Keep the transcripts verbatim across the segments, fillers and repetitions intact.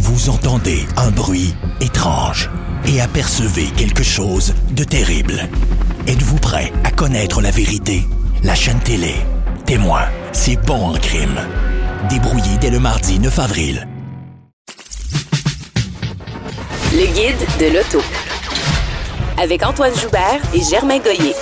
Vous entendez un bruit étrange et apercevez quelque chose de terrible. Êtes-vous prêt à connaître la vérité? La chaîne télé Témoin, c'est bon en crime. Débrouillé dès le mardi neuf avril. Le guide de l'auto. Avec Antoine Joubert et Germain Goyer.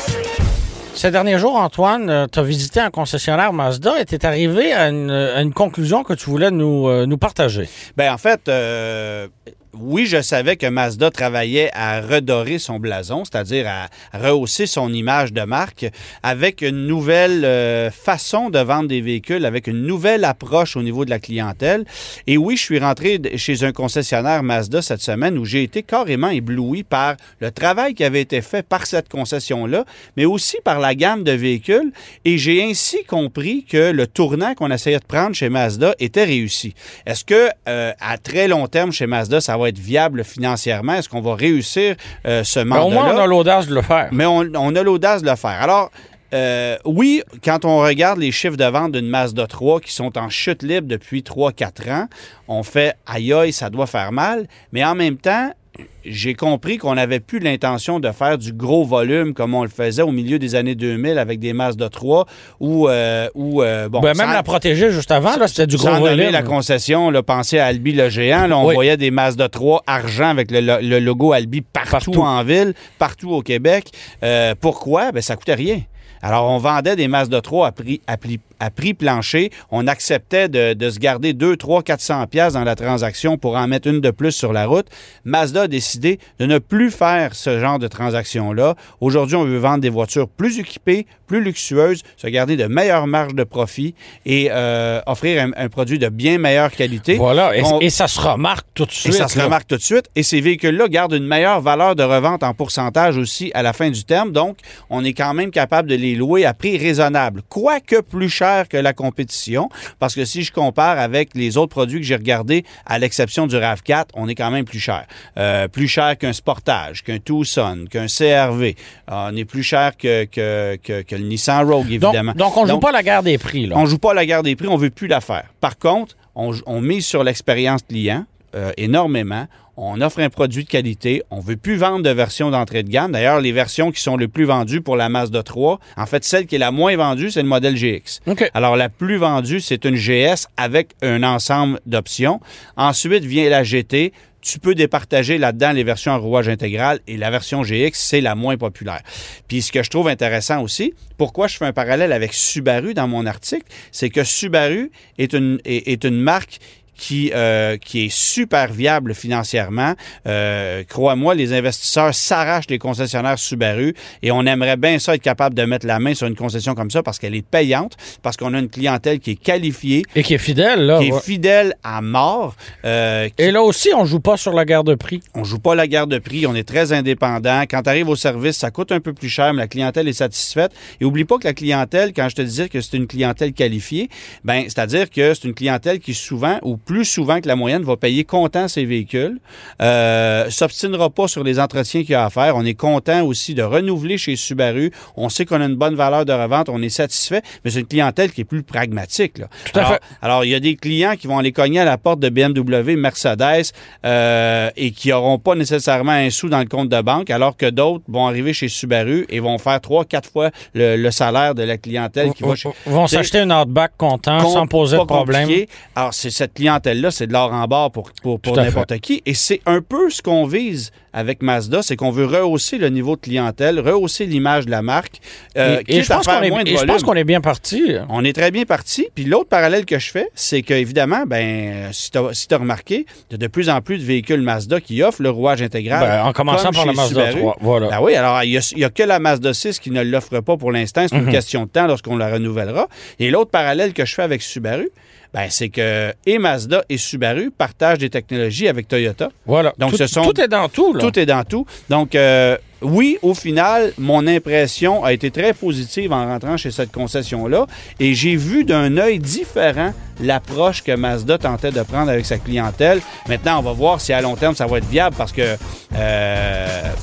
Ces derniers jours, Antoine, tu as visité un concessionnaire Mazda et tu es arrivé à une, à une conclusion que tu voulais nous, euh, nous partager. Bien, en fait, euh, oui, je savais que Mazda travaillait à redorer son blason, c'est-à-dire à rehausser son image de marque avec une nouvelle euh, façon de vendre des véhicules, avec une nouvelle approche au niveau de la clientèle. Et oui, je suis rentré chez un concessionnaire Mazda cette semaine où j'ai été carrément ébloui par le travail qui avait été fait par cette concession-là, mais aussi par la gamme de véhicules. Et j'ai ainsi compris que le tournant qu'on essayait de prendre chez Mazda était réussi. Est-ce que euh, à très long terme chez Mazda, ça va être viable financièrement? Est-ce qu'on va réussir euh, ce mandat-là? Au moins, on a l'audace de le faire. Mais on, on a l'audace de le faire. Alors, euh, oui, quand on regarde les chiffres de vente d'une Mazda trois qui sont en chute libre depuis trois à quatre ans, on fait « aïe aïe, ça doit faire mal », mais en même temps, j'ai compris qu'on n'avait plus l'intention de faire du gros volume comme on le faisait au milieu des années deux mille avec des Mazda trois ou... Euh, ou euh, bon, ben, même sans, la protéger juste avant, là, c'était du gros sans volume. la concession, là, pensez à Albi le géant, là, on oui. voyait des Mazda trois argent avec le, le logo Albi partout, partout en ville, partout au Québec. Euh, pourquoi? Ben, ça coûtait rien. Alors, on vendait des Mazda trois à prix, à prix, à prix plancher. On acceptait de, de se garder deux, trois, quatre cents piastres dans la transaction pour en mettre une de plus sur la route. Mazda a décidé de ne plus faire ce genre de transaction-là. Aujourd'hui, on veut vendre des voitures plus équipées, plus luxueuses, se garder de meilleures marges de profit et euh, offrir un, un produit de bien meilleure qualité. Voilà, et, on, et ça se remarque tout de suite. Et ça se là. remarque tout de suite. Et ces véhicules-là gardent une meilleure valeur de revente en pourcentage aussi à la fin du terme. Donc, on est quand même capable de les louer à prix raisonnable, quoique plus cher que la compétition, parce que si je compare avec les autres produits que j'ai regardés, à l'exception du RAV quatre, on est quand même plus cher. Euh, plus cher qu'un Sportage, qu'un Tucson, qu'un C R V. Euh, on est plus cher que, que, que, que le Nissan Rogue, évidemment. Donc, donc on ne joue pas la guerre des prix. Là. On ne joue pas la guerre des prix, on ne veut plus la faire. Par contre, on, on mise sur l'expérience client euh, énormément. On offre un produit de qualité. On ne veut plus vendre de versions d'entrée de gamme. D'ailleurs, les versions qui sont les plus vendues pour la Mazda trois, en fait, celle qui est la moins vendue, c'est le modèle G X. Okay. Alors, la plus vendue, c'est une G S avec un ensemble d'options. Ensuite vient la G T. Tu peux départager là-dedans les versions en rouage intégral et la version G X, c'est la moins populaire. Puis ce que je trouve intéressant aussi, pourquoi je fais un parallèle avec Subaru dans mon article, c'est que Subaru est une, est, est une marque qui, euh, qui est super viable financièrement. Euh, crois-moi, les investisseurs s'arrachent les concessionnaires Subaru et on aimerait bien ça être capable de mettre la main sur une concession comme ça parce qu'elle est payante, parce qu'on a une clientèle qui est qualifiée. Et qui est fidèle, là. Qui ouais. est fidèle à mort. Euh, qui... Et là aussi, on joue pas sur la guerre de prix. On joue pas la guerre de prix, on est très indépendant. Quand tu arrives au service, ça coûte un peu plus cher, mais la clientèle est satisfaite. Et oublie pas que la clientèle, quand je te disais que c'est une clientèle qualifiée, ben c'est-à-dire que c'est une clientèle qui souvent, ou plus souvent que la moyenne, va payer comptant ses véhicules, euh, s'obstinera pas sur les entretiens qu'il y a à faire. On est content aussi de renouveler chez Subaru. On sait qu'on a une bonne valeur de revente, on est satisfait, mais c'est une clientèle qui est plus pragmatique. Là. Tout à alors, fait. Alors, il y a des clients qui vont aller cogner à la porte de B M W, Mercedes, euh, et qui n'auront pas nécessairement un sou dans le compte de banque, alors que d'autres vont arriver chez Subaru et vont faire trois, quatre fois le, le salaire de la clientèle qui v- va chez... vont s'acheter une Outback content, Com- sans poser de problème. Compliqué. Alors, c'est cette clientèle-là, c'est de l'or en barre pour, pour, pour n'importe fait. qui. Et c'est un peu ce qu'on vise avec Mazda, c'est qu'on veut rehausser le niveau de clientèle, rehausser l'image de la marque. Euh, et et je, pense qu'on est, et je pense qu'on est bien parti. On est très bien parti. Puis l'autre parallèle que je fais, c'est qu'évidemment, ben, si tu as si remarqué, il y a de plus en plus de véhicules Mazda qui offrent le rouage intégral. Ben, en commençant par la Mazda Subaru. trois. Voilà. Ben oui, alors il n'y a, a que la Mazda six qui ne l'offre pas pour l'instant. C'est une mm-hmm. question de temps lorsqu'on la renouvellera. Et l'autre parallèle que je fais avec Subaru, ben, c'est que et Mazda et Subaru partagent des technologies avec Toyota. Voilà. Donc, tout, ce sont, tout est dans tout. Là. Tout est dans tout. Donc, euh, oui, au final, mon impression a été très positive en rentrant chez cette concession-là et j'ai vu d'un œil différent l'approche que Mazda tentait de prendre avec sa clientèle. Maintenant, on va voir si à long terme, ça va être viable parce que euh,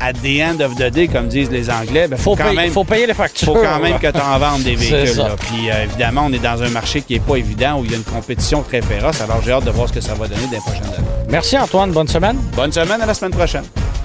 at the end of the day, comme disent les Anglais, ben, faut, faut, quand payer, même, faut payer les factures. faut quand même que tu en vendes des véhicules. C'est ça. Là. Puis euh, évidemment, on est dans un marché qui n'est pas évident, où il y a une compétition très féroce. Alors j'ai hâte de voir ce que ça va donner dans les prochaines années. Merci Antoine, bonne semaine. Bonne semaine, à la semaine prochaine.